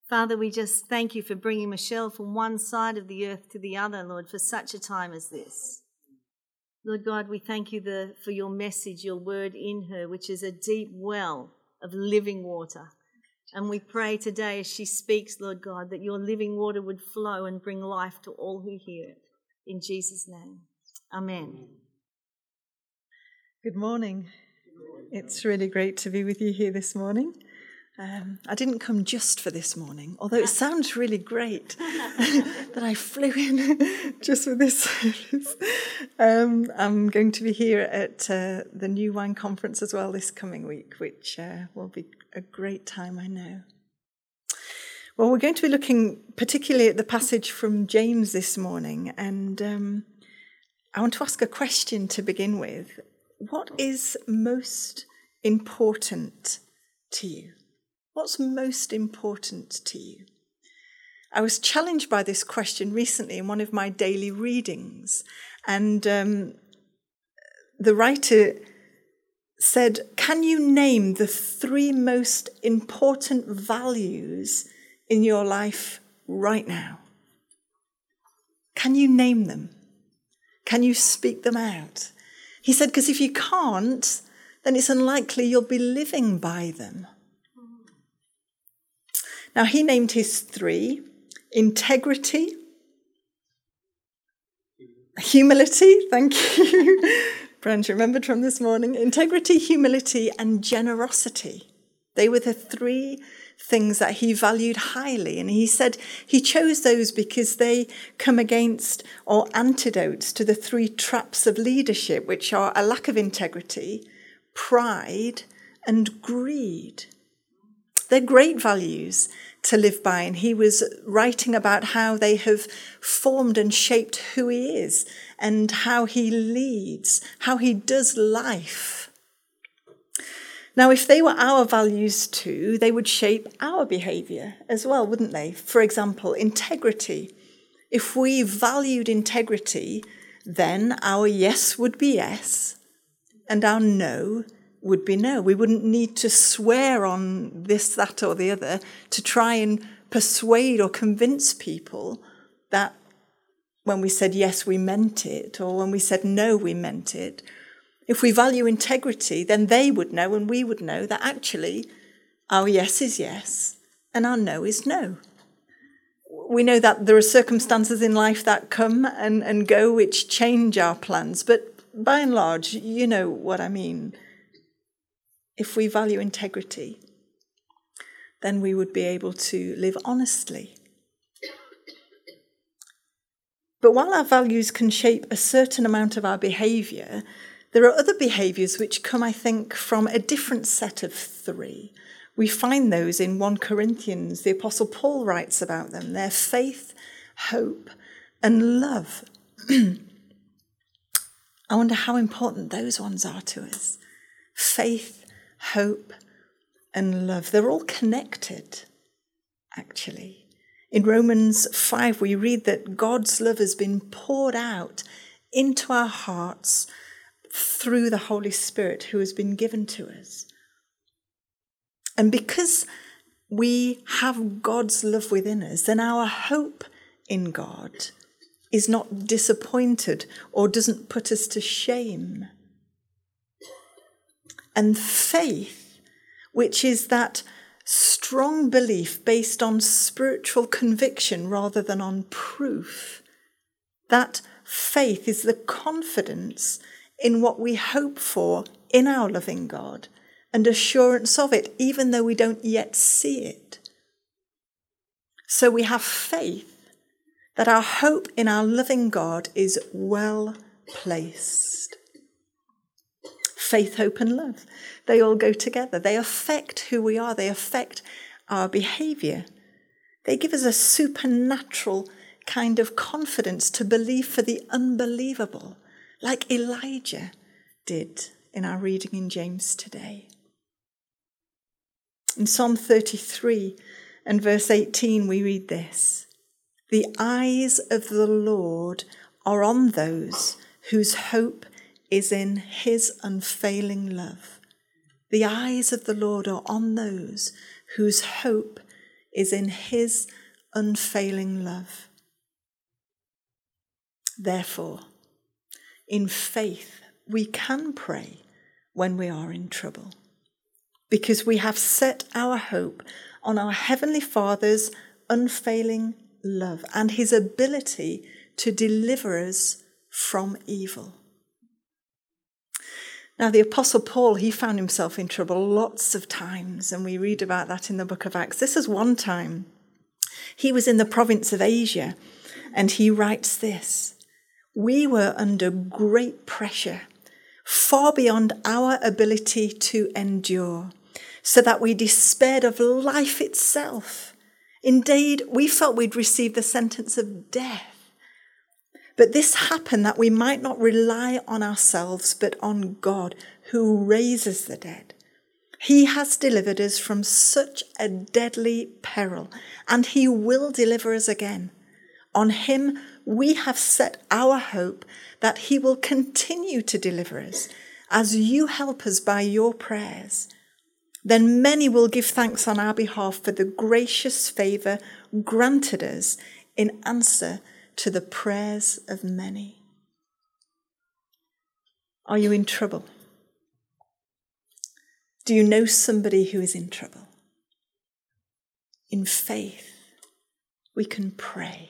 Father, we just thank you for bringing Michelle from one side of the earth to the other, Lord, for such a time as this. Lord God, we thank you for your message, your word in her, which is a deep well of living water. And we pray today as she speaks, Lord God, that your living water would flow and bring life to all who hear it. In Jesus' name, amen. Good morning. It's really great to be with you here this morning. I didn't come just for this morning, although it sounds really great that I flew in just for this service. I'm going to be here at the New Wine Conference as well this coming week, which will be a great time, I know. Well, we're going to be looking particularly at the passage from James this morning, and I want to ask a question to begin with. What is most important to you? What's most important to you? I was challenged by this question recently in one of my daily readings, and the writer said, can you name the 3 most important values in your life right now? Can you name them? Can you speak them out? He said, because if you can't, then it's unlikely you'll be living by them. Now, he named his 3: integrity, humility, thank you. Brand remembered from this morning. Integrity, humility, and generosity. They were the 3 things that he valued highly. And he said he chose those because they come against or antidotes to the 3 traps of leadership, which are a lack of integrity, pride, and greed. They're great values to live by, and he was writing about how they have formed and shaped who he is and how he leads, how he does life. Now, if they were our values too, they would shape our behaviour as well, wouldn't they? For example, integrity. If we valued integrity, then our yes would be yes and our no would be no. We wouldn't need to swear on this, that, or the other to try and persuade or convince people that when we said yes, we meant it, or when we said no, we meant it. If we value integrity, then they would know and we would know that actually our yes is yes and our no is no. We know that there are circumstances in life that come and go which change our plans, but by and large, you know what I mean. If we value integrity, then we would be able to live honestly. But while our values can shape a certain amount of our behaviour, there are other behaviours which come, I think, from a different set of 3. We find those in 1 Corinthians. The Apostle Paul writes about them. They're faith, hope, and love. I wonder how important those ones are to us. Faith, hope, and love. They're all connected, actually. In Romans 5, we read that God's love has been poured out into our hearts through the Holy Spirit who has been given to us. And because we have God's love within us, then our hope in God is not disappointed or doesn't put us to shame. And faith, which is that strong belief based on spiritual conviction rather than on proof, that faith is the confidence in what we hope for in our loving God and assurance of it, even though we don't yet see it. So we have faith that our hope in our loving God is well placed. Faith, hope, and love. They all go together. They affect who we are. They affect our behaviour. They give us a supernatural kind of confidence to believe for the unbelievable, like Elijah did in our reading in James today. In Psalm 33 and verse 18, we read this: "The eyes of the Lord are on those whose hope is in his unfailing love." The eyes of the Lord are on those whose hope is in his unfailing love. Therefore, in faith, we can pray when we are in trouble, because we have set our hope on our Heavenly Father's unfailing love and his ability to deliver us from evil. Now, the Apostle Paul, he found himself in trouble lots of times, and we read about that in the book of Acts. This is one time. He was in the province of Asia, and he writes this: "We were under great pressure, far beyond our ability to endure, so that we despaired of life itself. Indeed, we felt we'd received the sentence of death. But this happened that we might not rely on ourselves, but on God, who raises the dead. He has delivered us from such a deadly peril, and he will deliver us again. On him we have set our hope that he will continue to deliver us, as you help us by your prayers. Then many will give thanks on our behalf for the gracious favour granted us in answer to the prayers of many." Are you in trouble? Do you know somebody who is in trouble? In faith, we can pray.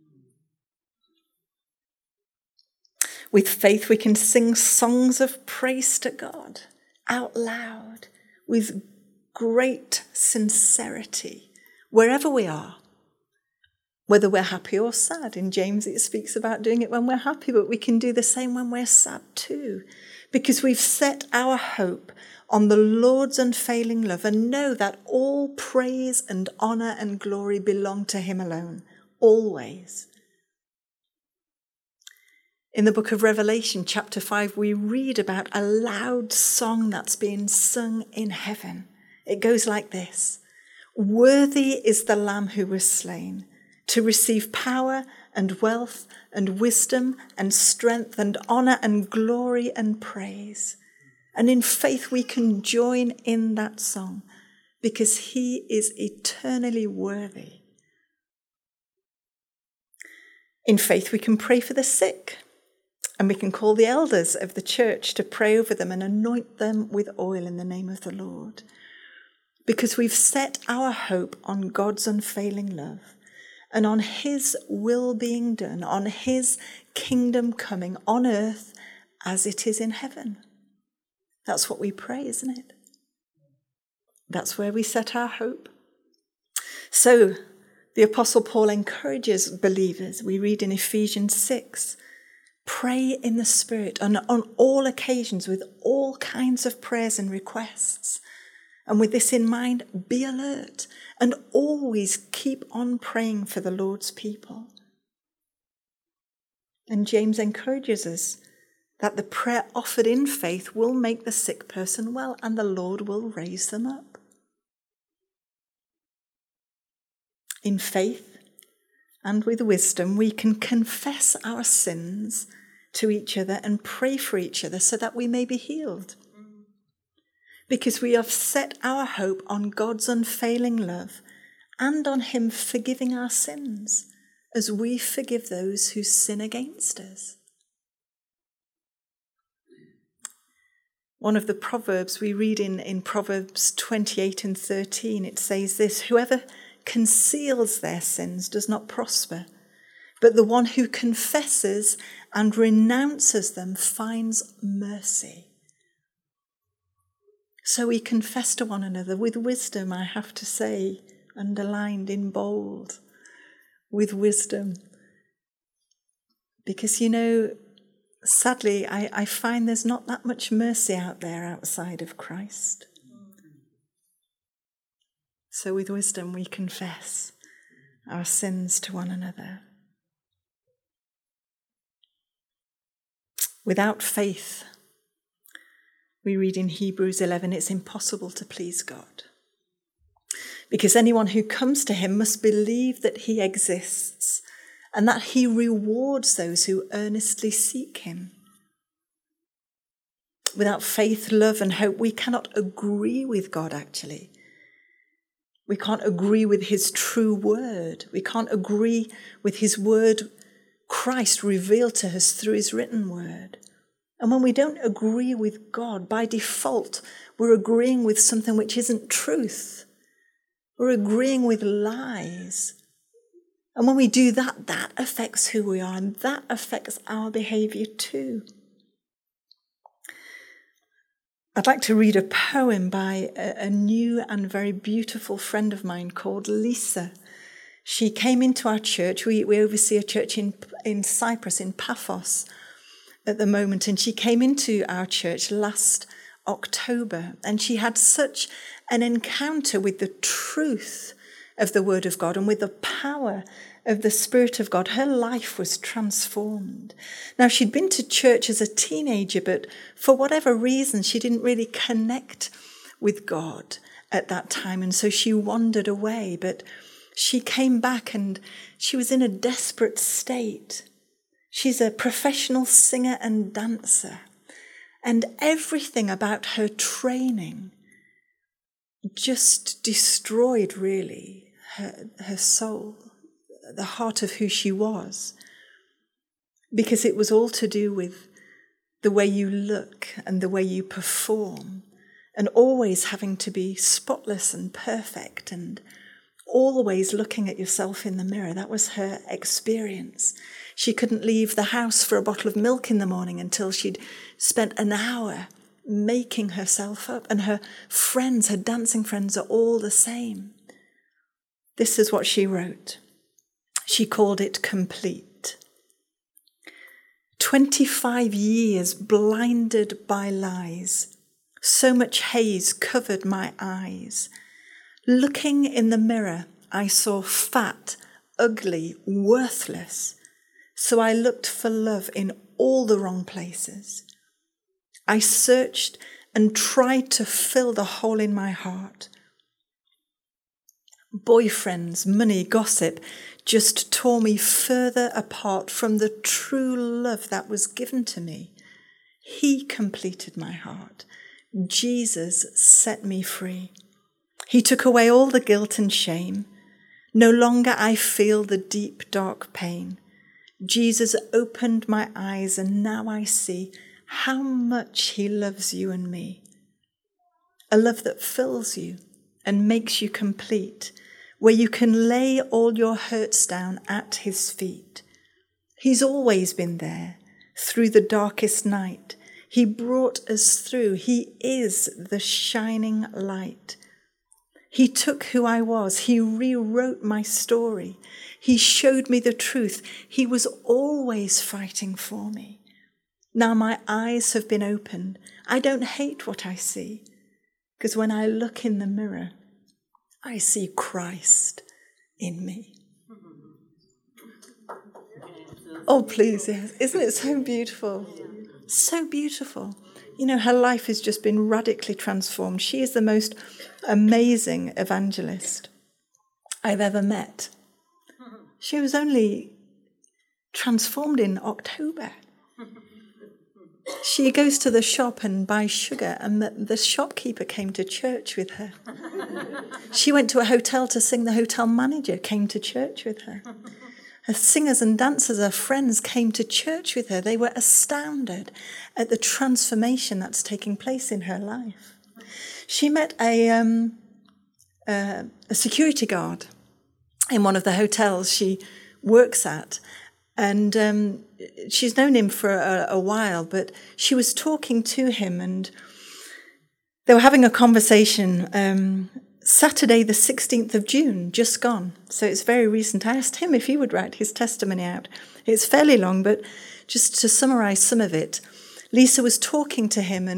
With faith, we can sing songs of praise to God out loud with great sincerity wherever we are. Whether we're happy or sad. In James, it speaks about doing it when we're happy, but we can do the same when we're sad too, because we've set our hope on the Lord's unfailing love and know that all praise and honour and glory belong to him alone, always. In the book of Revelation, chapter 5, we read about a loud song that's being sung in heaven. It goes like this: "Worthy is the Lamb who was slain, to receive power and wealth and wisdom and strength and honour and glory and praise." And in faith we can join in that song because he is eternally worthy. In faith we can pray for the sick, and we can call the elders of the church to pray over them and anoint them with oil in the name of the Lord, because we've set our hope on God's unfailing love and on his will being done, on his kingdom coming on earth as it is in heaven. That's what we pray, isn't it? That's where we set our hope. So the Apostle Paul encourages believers. We read in Ephesians 6, "Pray in the Spirit and on all occasions with all kinds of prayers and requests. And with this in mind, be alert and always keep on praying for the Lord's people." And James encourages us that the prayer offered in faith will make the sick person well, and the Lord will raise them up. In faith and with wisdom, we can confess our sins to each other and pray for each other so that we may be healed. Because we have set our hope on God's unfailing love and on him forgiving our sins as we forgive those who sin against us. One of the Proverbs we read in Proverbs 28 and 13, it says this: "Whoever conceals their sins does not prosper, but the one who confesses and renounces them finds mercy." So we confess to one another with wisdom, I have to say, underlined in bold, with wisdom. Because, sadly, I find there's not that much mercy out there outside of Christ. So with wisdom we confess our sins to one another. Without faith, we read in Hebrews 11, it's impossible to please God. Because anyone who comes to him must believe that he exists and that he rewards those who earnestly seek him. Without faith, love, and hope, we cannot agree with God, actually. We can't agree with his true word. We can't agree with his word, Christ revealed to us through his written word. And when we don't agree with God, by default, we're agreeing with something which isn't truth. We're agreeing with lies. And when we do that, that affects who we are, and that affects our behavior too. I'd like to read a poem by a new and very beautiful friend of mine called Lisa. She came into our church. We oversee a church in Cyprus, in Paphos, at the moment, and she came into our church last October, and she had such an encounter with the truth of the Word of God and with the power of the Spirit of God. Her life was transformed. Now, she'd been to church as a teenager, but for whatever reason, she didn't really connect with God at that time, and so she wandered away. But she came back, and she was in a desperate state. She's a professional singer and dancer, and everything about her training just destroyed, really, her soul, the heart of who she was, because it was all to do with the way you look and the way you perform, and always having to be spotless and perfect, and always looking at yourself in the mirror. That was her experience. She couldn't leave the house for a bottle of milk in the morning until she'd spent an hour making herself up, and her friends, her dancing friends, are all the same. This is what she wrote. She called it Complete. 25 years blinded by lies. So much haze covered my eyes. Looking in the mirror, I saw fat, ugly, worthless. So I looked for love in all the wrong places. I searched and tried to fill the hole in my heart. Boyfriends, money, gossip just tore me further apart from the true love that was given to me. He completed my heart. Jesus set me free. He took away all the guilt and shame. No longer I feel the deep, dark pain. Jesus opened my eyes, and now I see how much he loves you and me. A love that fills you and makes you complete, where you can lay all your hurts down at his feet. He's always been there through the darkest night. He brought us through. He is the shining light. He took who I was. He rewrote my story. He showed me the truth. He was always fighting for me. Now my eyes have been opened. I don't hate what I see, because when I look in the mirror, I see Christ in me. Oh, please, yes. Isn't it so beautiful? So beautiful. You know, her life has just been radically transformed. She is the most amazing evangelist I've ever met. She was only transformed in October. She goes to the shop and buys sugar, and the shopkeeper came to church with her. She went to a hotel to sing. The hotel manager came to church with her. Her singers and dancers, her friends, came to church with her. They were astounded at the transformation that's taking place in her life. She met a security guard in one of the hotels she works at, and she's known him for a while, but she was talking to him, and they were having a conversation Saturday the 16th of June, just gone. So it's very recent. I asked him if he would write his testimony out. It's fairly long, but just to summarize some of it, Lisa was talking to him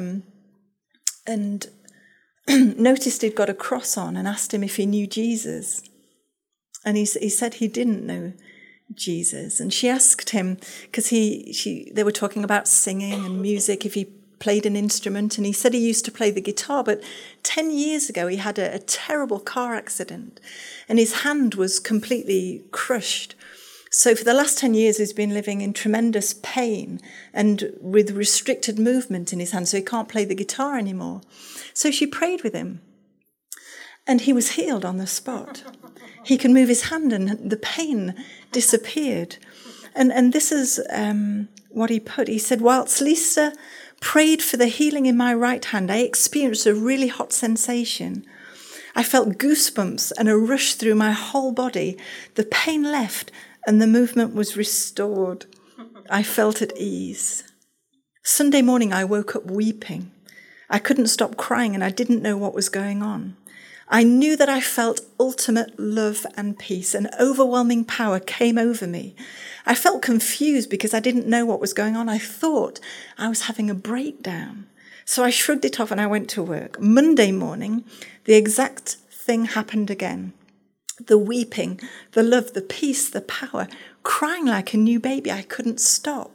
and noticed he'd got a cross on, and asked him if he knew Jesus. And he said he didn't know Jesus. And she asked him, because they were talking about singing and music, if he played an instrument, and he said he used to play the guitar, but 10 years ago he had a terrible car accident and his hand was completely crushed. So for the last 10 years he's been living in tremendous pain and with restricted movement in his hand, so he can't play the guitar anymore. So she prayed with him, And he was healed on the spot. He could move his hand and the pain disappeared. And this is what he put. He said, whilst Lisa prayed for the healing in my right hand, I experienced a really hot sensation. I felt goosebumps and a rush through my whole body. The pain left and the movement was restored. I felt at ease. Sunday morning, I woke up weeping. I couldn't stop crying and I didn't know what was going on. I knew that I felt ultimate love and peace. An overwhelming power came over me. I felt confused because I didn't know what was going on. I thought I was having a breakdown. So I shrugged it off and I went to work. Monday morning, the exact thing happened again. The weeping, the love, the peace, the power, crying like a new baby. I couldn't stop.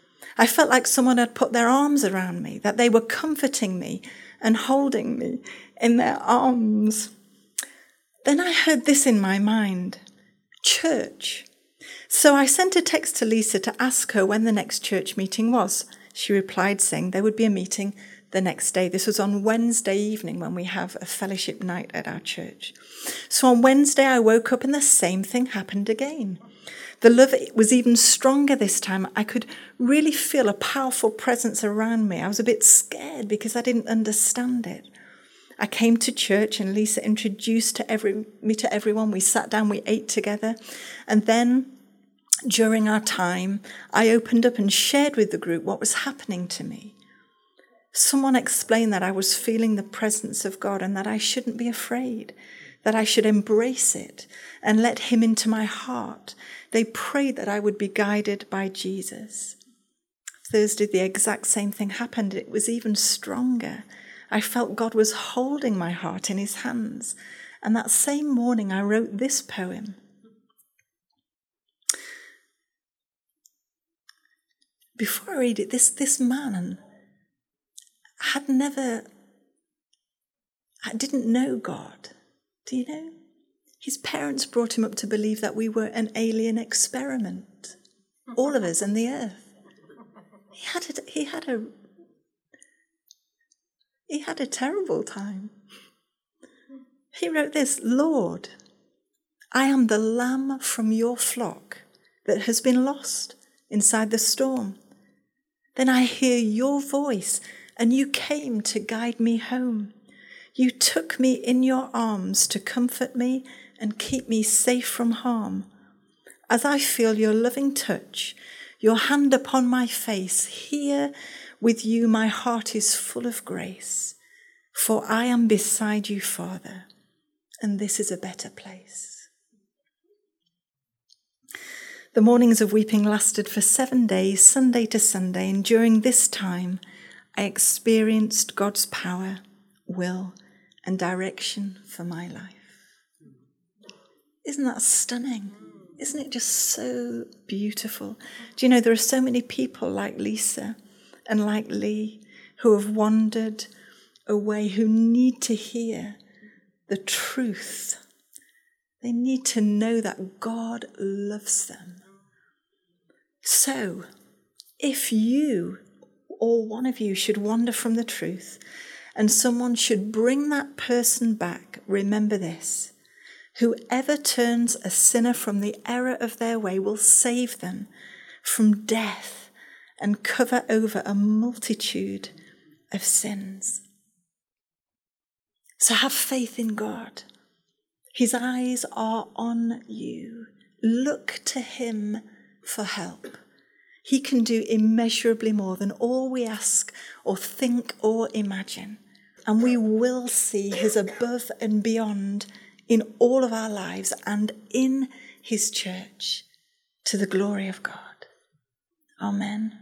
I felt like someone had put their arms around me, that they were comforting me and holding me in their arms. Then I heard this in my mind, church. So I sent a text to Lisa to ask her when the next church meeting was. She replied saying there would be a meeting the next day. This was on Wednesday evening when we have a fellowship night at our church. So on Wednesday I woke up and the same thing happened again. The love was even stronger this time. I could really feel a powerful presence around me. I was a bit scared because I didn't understand it. I came to church and Lisa introduced me to everyone. We sat down, we ate together. And then during our time, I opened up and shared with the group what was happening to me. Someone explained that I was feeling the presence of God and that I shouldn't be afraid, that I should embrace it and let him into my heart. They prayed that I would be guided by Jesus. Thursday, the exact same thing happened. It was even stronger. I felt God was holding my heart in his hands. And that same morning, I wrote this poem. Before I read it, this man I didn't know God. Do you know? His parents brought him up to believe that we were an alien experiment, all of us and the earth. He had a terrible time. He wrote this, Lord, I am the lamb from your flock that has been lost inside the storm. Then I hear your voice and you came to guide me home. You took me in your arms to comfort me and keep me safe from harm. As I feel your loving touch, your hand upon my face, here with you my heart is full of grace. For I am beside you, Father, and this is a better place. The mornings of weeping lasted for 7 days, Sunday to Sunday, and during this time I experienced God's power, will, and direction for my life. Isn't that stunning? Isn't it just so beautiful? Do you know, there are so many people like Lisa and like Lee who have wandered away, who need to hear the truth. They need to know that God loves them. So, if you or one of you should wander from the truth and someone should bring that person back, remember this. Whoever turns a sinner from the error of their way will save them from death and cover over a multitude of sins. So have faith in God. His eyes are on you. Look to him for help. He can do immeasurably more than all we ask or think or imagine. And we will see his above and beyond in all of our lives and in his church, to the glory of God. Amen.